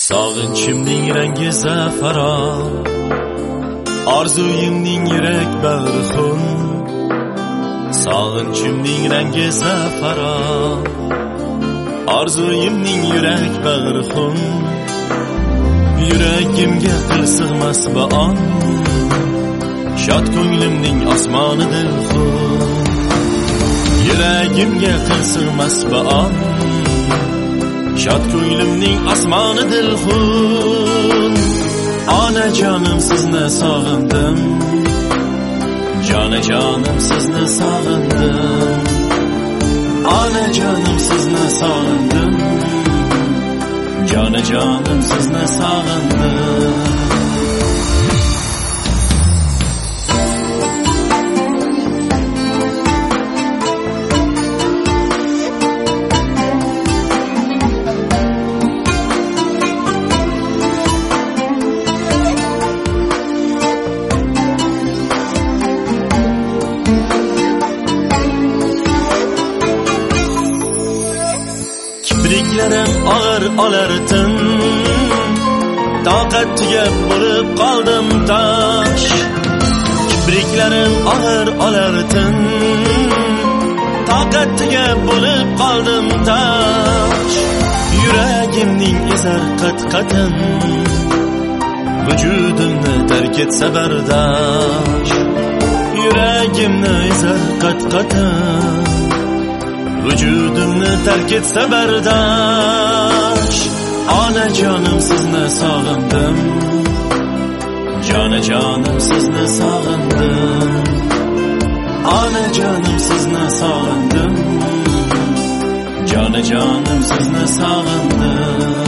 Sog'inchimning rangi zafaron, orzuyimning yurak bag'ri xun. Sog'inchimning rangi zafaron, orzuyimning yurak bag'ri xun. Yuragimga qil sig'mas baon, shod ko'nglimning osmoni dilxun. Yuragimga qil sig'mas baon, shod ko'nglimning osmoni dilxun. Onajonim sizni sog'indim, jonajonim sizni sog'indim. Onajonim sizni sog'indim, jonajonim sizni sog'indim. Kipriklarim og'ir olartin, toqat tugab bo'lib qoldim tosh. Kipriklarim og'ir olartin, toqat tugab bo'lib qoldim tosh. Yuragimning ezar qat-qatin, vujudimni tark etsa bardosh. Yuragimni ezar qat-qatin, vujudimni tark etsa bardosh. Onajonim sizni sog'indim, jonajonim sizni sog'indim. Onajonim sizni sog'indim, jonajonim sizni sog'indim.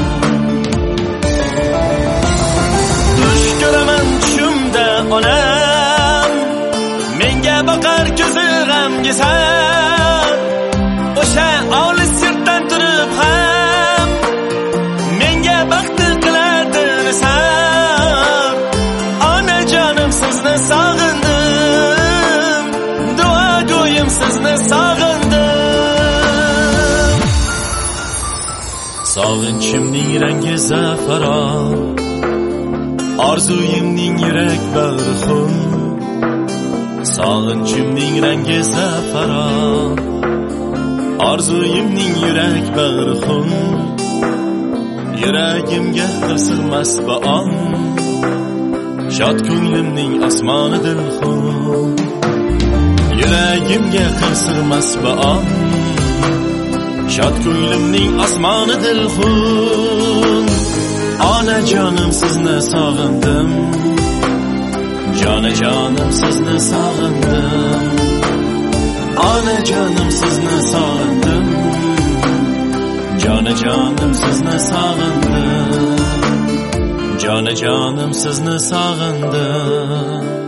Tush ko'raman tushimda onam, menga boqar ko'zi g'amgizar. O'sha olis yurtdan turib ham menga baxtli qiladi nisam. Onajonim sizni sog'indim, duogo'yim sizni sog'indim. Sog'inchimning rangi zafaron, orzuyimning yurak bag'ri xun. Sog'inchimning rangi zafaron, orzuyimning yurak bag'ri xun. Yuragimga qil sig'mas baon, shod ko'nglimning osmoni dilxun. Yuragimga qil sig'mas baon, shod ko'nglimning osmoni dilxun. Onajonim sizni sog'indim, jonajonim sizni sog'indim. Onajonim sizni sog'indim, jonajonim sizni sog'indim. Jonajonim sizni sog'indim.